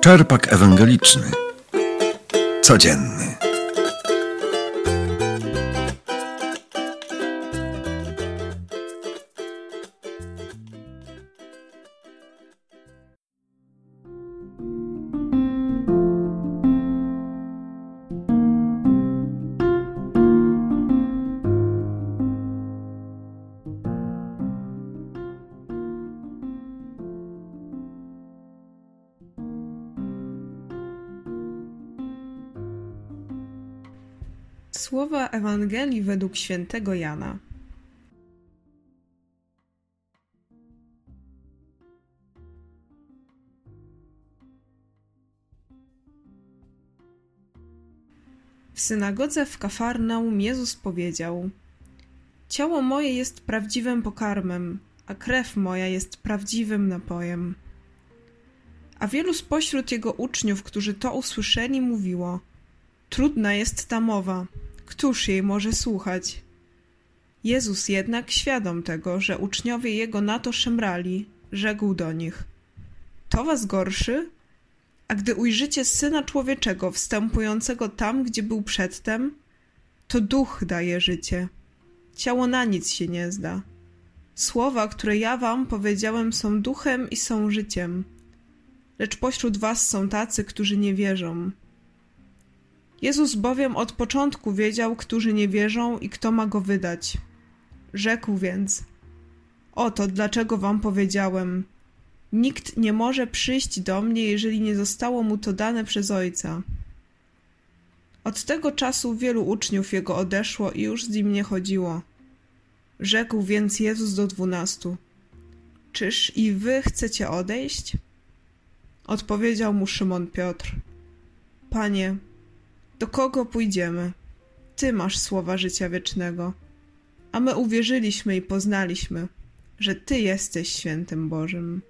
Czerpak ewangeliczny. Codzienny. Słowa Ewangelii według świętego Jana. W synagodze w Kafarnaum Jezus powiedział: Ciało moje jest prawdziwym pokarmem, a krew moja jest prawdziwym napojem. A wielu spośród jego uczniów, którzy to usłyszeli, mówiło: Trudna jest ta mowa, któż jej może słuchać? Jezus jednak, świadom tego, że uczniowie jego na to szemrali, rzekł do nich: To was gorszy? A gdy ujrzycie Syna Człowieczego wstępującego tam, gdzie był przedtem, to duch daje życie. Ciało na nic się nie zda. Słowa, które ja wam powiedziałem, są duchem i są życiem. Lecz pośród was są tacy, którzy nie wierzą. Jezus bowiem od początku wiedział, którzy nie wierzą i kto ma go wydać. Rzekł więc: Oto dlaczego wam powiedziałem: Nikt nie może przyjść do mnie, jeżeli nie zostało mu to dane przez Ojca. Od tego czasu wielu uczniów jego odeszło i już z nim nie chodziło. Rzekł więc Jezus do 12: Czyż i wy chcecie odejść? Odpowiedział mu Szymon Piotr: Panie, do kogo pójdziemy? Ty masz słowa życia wiecznego, a my uwierzyliśmy i poznaliśmy, że Ty jesteś Świętym Bożym.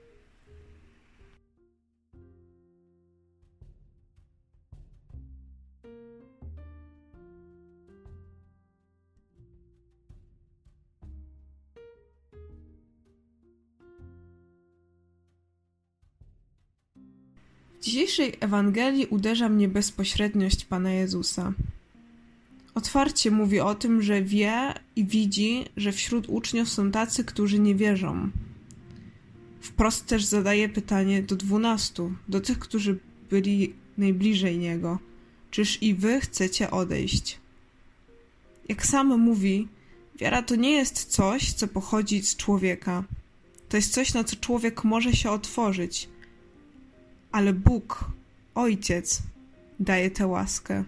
W dzisiejszej Ewangelii uderza mnie bezpośredniość Pana Jezusa. Otwarcie mówi o tym, że wie i widzi, że wśród uczniów są tacy, którzy nie wierzą. Wprost też zadaje pytanie do 12, do tych, którzy byli najbliżej Niego: Czyż i wy chcecie odejść? Jak sam mówi, wiara to nie jest coś, co pochodzi z człowieka. To jest coś, na co człowiek może się otworzyć. Ale Bóg, Ojciec, daje tę łaskę.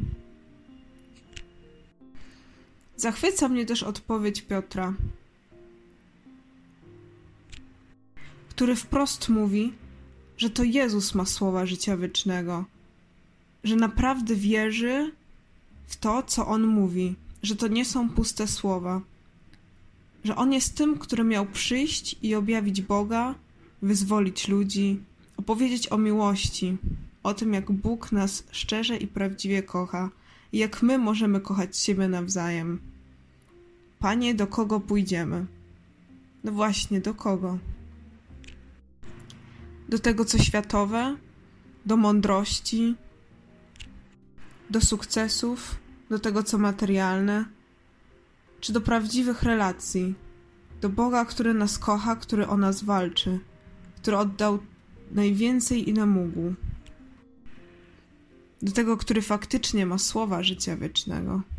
Zachwyca mnie też odpowiedź Piotra, który wprost mówi, że to Jezus ma słowa życia wiecznego, że naprawdę wierzy w to, co On mówi, że to nie są puste słowa, że On jest tym, który miał przyjść i objawić Boga, wyzwolić ludzi, opowiedzieć o miłości, o tym, jak Bóg nas szczerze i prawdziwie kocha i jak my możemy kochać siebie nawzajem. Panie, do kogo pójdziemy? No właśnie, do kogo? Do tego, co światowe? Do mądrości? Do sukcesów? Do tego, co materialne? Czy do prawdziwych relacji? Do Boga, który nas kocha, który o nas walczy, który oddał najwięcej, ile mógł. Do tego, który faktycznie ma słowa życia wiecznego.